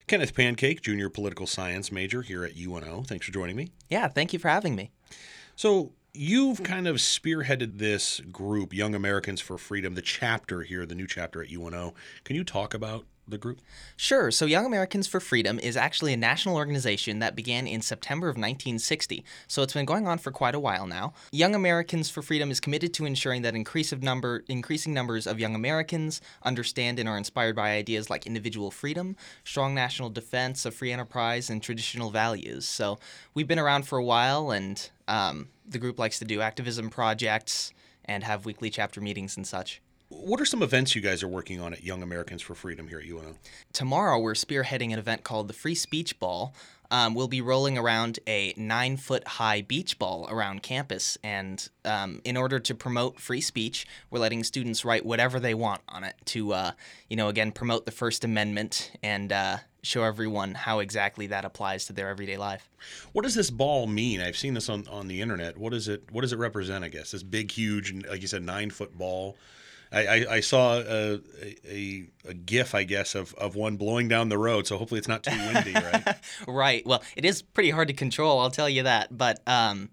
Kenneth Pancake, junior political science major here at UNO. Thanks for joining me. Yeah, thank you for having me. So you've kind of spearheaded this group, Young Americans for Freedom, the chapter here, the new chapter at UNO. Can you talk about the group? Sure. So Young Americans for Freedom is actually a national organization that began in September of 1960. So it's been going on for quite a while now. Young Americans for Freedom is committed to ensuring that increasing numbers of young Americans understand and are inspired by ideas like individual freedom, strong national defense of free enterprise, and traditional values. So we've been around for a while, and the group likes to do activism projects and have weekly chapter meetings and such. What are some events you guys are working on at Young Americans for Freedom here at UNO? Tomorrow, we're spearheading an event called the Free Speech Ball. We'll be rolling around a 9-foot-high beach ball around campus, and in order to promote free speech, we're letting students write whatever they want on it to, again, promote the First Amendment and show everyone how exactly that applies to their everyday life. What does this ball mean? I've seen this on the internet. What does it represent, I guess? This big, huge, like you said, 9-foot ball. I saw a GIF, I guess, of one blowing down the road, so hopefully it's not too windy, right? Right. Well, it is pretty hard to control, I'll tell you that. But,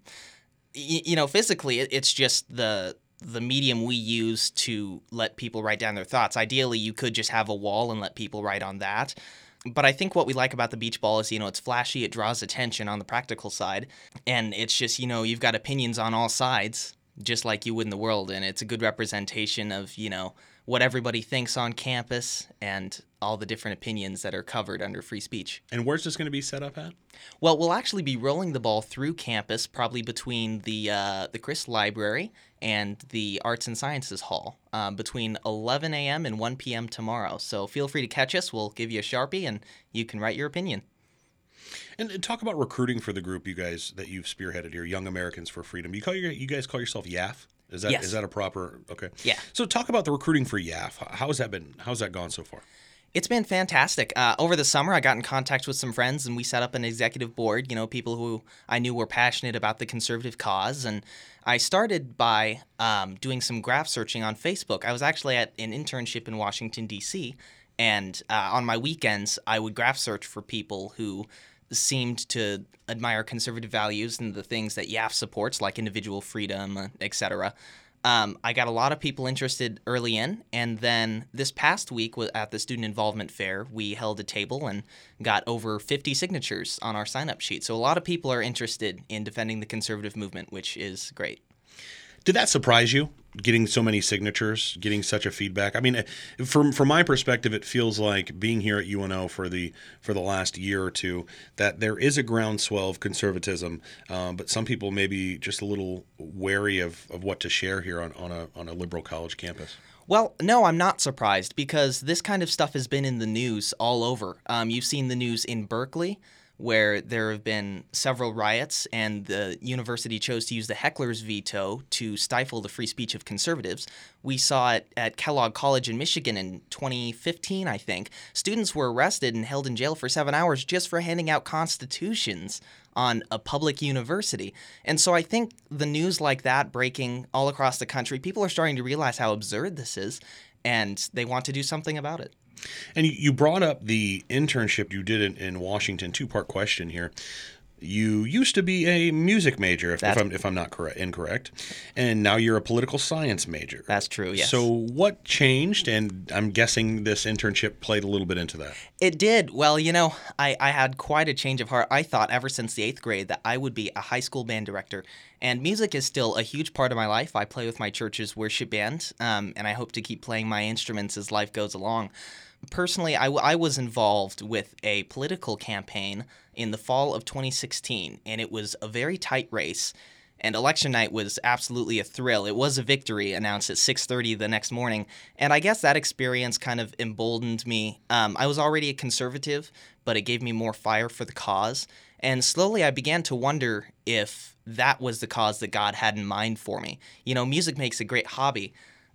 physically, it's just the medium we use to let people write down their thoughts. Ideally, you could just have a wall and let people write on that. But I think what we like about the beach ball is, it's flashy, it draws attention on the practical side, and it's just, you've got opinions on all sides, just like you would in the world, and it's a good representation of, what everybody thinks on campus and all the different opinions that are covered under free speech. And where's this going to be set up at? Well, we'll actually be rolling the ball through campus, probably between the Chris Library and the Arts and Sciences Hall, between 11 a.m. and 1 p.m. tomorrow. So feel free to catch us. We'll give you a Sharpie, and you can write your opinion. And talk about recruiting for the group you guys that you've spearheaded here, Young Americans for Freedom. You guys call yourself YAF? Yes. Is that a proper? Okay. Yeah. So talk about the recruiting for YAF. How's that gone so far? It's been fantastic. Over the summer, I got in contact with some friends, and we set up an executive board, people who I knew were passionate about the conservative cause. And I started by doing some graph searching on Facebook. I was actually at an internship in Washington, D.C., and on my weekends, I would graph search for people who seemed to admire conservative values and the things that YAF supports, like individual freedom, etc. I got a lot of people interested early in, and then this past week at the Student Involvement Fair, we held a table and got over 50 signatures on our sign-up sheet. So a lot of people are interested in defending the conservative movement, which is great. Did that surprise you, getting so many signatures, getting such a feedback? I mean, from my perspective, it feels like being here at UNO for the last year or two that there is a groundswell of conservatism, but some people may be just a little wary of what to share here on a liberal college campus. Well, no, I'm not surprised because this kind of stuff has been in the news all over. You've seen the news in Berkeley, where there have been several riots, and the university chose to use the heckler's veto to stifle the free speech of conservatives. We saw it at Kellogg College in Michigan in 2015, I think. Students were arrested and held in jail for 7 hours just for handing out constitutions on a public university. And so I think the news like that breaking all across the country, people are starting to realize how absurd this is, and they want to do something about it. And you brought up the internship you did in Washington. Two-part question here. You used to be a music major, if I'm not incorrect, and now you're a political science major. That's true, yes. So what changed? And I'm guessing this internship played a little bit into that. It did. Well, I had quite a change of heart. I thought ever since the 8th grade that I would be a high school band director. And music is still a huge part of my life. I play with my church's worship band, and I hope to keep playing my instruments as life goes along. Personally, I was involved with a political campaign in the fall of 2016, and it was a very tight race. And election night was absolutely a thrill. It was a victory announced at 6:30 the next morning. And I guess that experience kind of emboldened me. I was already a conservative, but it gave me more fire for the cause. And slowly I began to wonder if that was the cause that God had in mind for me. Music makes a great hobby.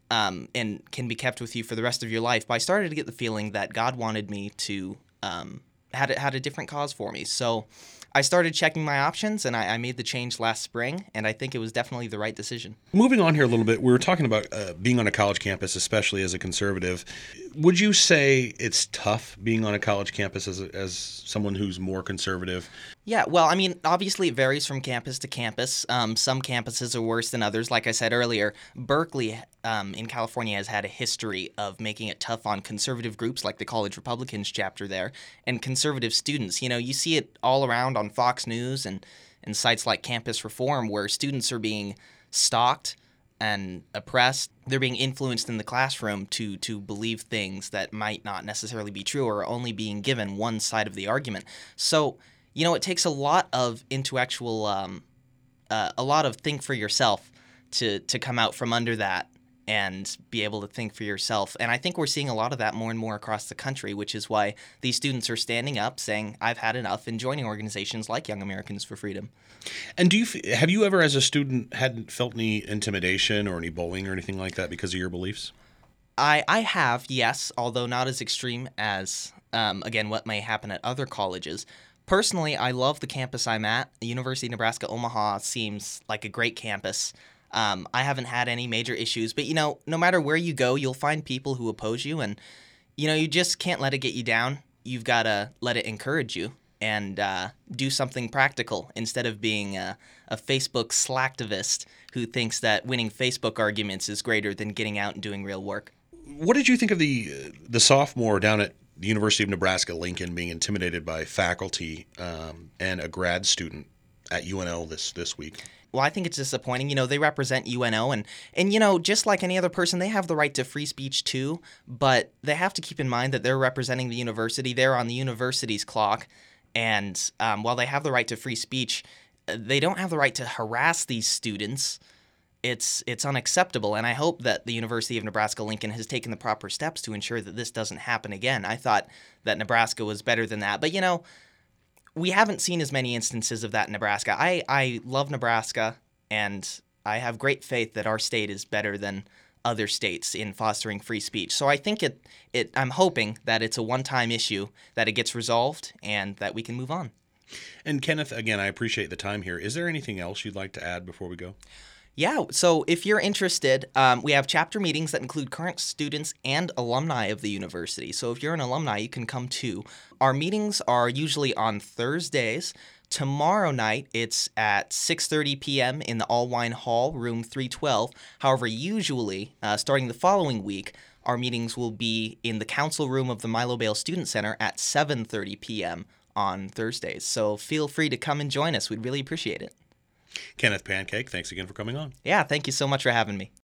And can be kept with you for the rest of your life. But I started to get the feeling that God wanted me to had a different cause for me. So I started checking my options, and I made the change last spring, and I think it was definitely the right decision. Moving on here a little bit, we were talking about being on a college campus, especially as a conservative. Would you say it's tough being on a college campus as someone who's more conservative? Yeah, well, I mean, obviously it varies from campus to campus. Some campuses are worse than others. Like I said earlier, Berkeley in California has had a history of making it tough on conservative groups like the College Republicans chapter there and conservative students. You know, you see it all around on Fox News and sites like Campus Reform where students are being stalked and oppressed. They're being influenced in the classroom to believe things that might not necessarily be true or are only being given one side of the argument. So, you know, it takes a lot of intellectual, a lot of think for yourself to come out from under that and be able to think for yourself. And I think we're seeing a lot of that more and more across the country, which is why these students are standing up saying, I've had enough, and joining organizations like Young Americans for Freedom. And have you ever, as a student, felt any intimidation or any bullying or anything like that because of your beliefs? I have, yes, although not as extreme as, again, what may happen at other colleges. Personally, I love the campus I'm at. The University of Nebraska Omaha seems like a great campus. I haven't had any major issues, but, you know, no matter where you go, you'll find people who oppose you, and, you know, you just can't let it get you down. You've got to let it encourage you and do something practical instead of being a Facebook slacktivist who thinks that winning Facebook arguments is greater than getting out and doing real work. What did you think of the sophomore down at the University of Nebraska Lincoln being intimidated by faculty and a grad student at UNO this week? Well, I think it's disappointing. You know, they represent UNO, and you know, just like any other person, they have the right to free speech too, but they have to keep in mind that they're representing the university. They're on the university's clock, and while they have the right to free speech, they don't have the right to harass these students. It's unacceptable, and I hope that the University of Nebraska-Lincoln has taken the proper steps to ensure that this doesn't happen again. I thought that Nebraska was better than that, but, you know, we haven't seen as many instances of that in Nebraska. I love Nebraska, and I have great faith that our state is better than other states in fostering free speech. So I think I'm hoping that it's a one-time issue, that it gets resolved, and that we can move on. And Kenneth, again, I appreciate the time here. Is there anything else you'd like to add before we go? Yeah, so if you're interested, we have chapter meetings that include current students and alumni of the university. So if you're an alumni, you can come too. Our meetings are usually on Thursdays. Tomorrow night, it's at 6:30 p.m. in the Allwine Hall, room 312. However, usually, starting the following week, our meetings will be in the council room of the Milo Bale Student Center at 7:30 p.m. on Thursdays. So feel free to come and join us. We'd really appreciate it. Kenneth Pancake, thanks again for coming on. Yeah, thank you so much for having me.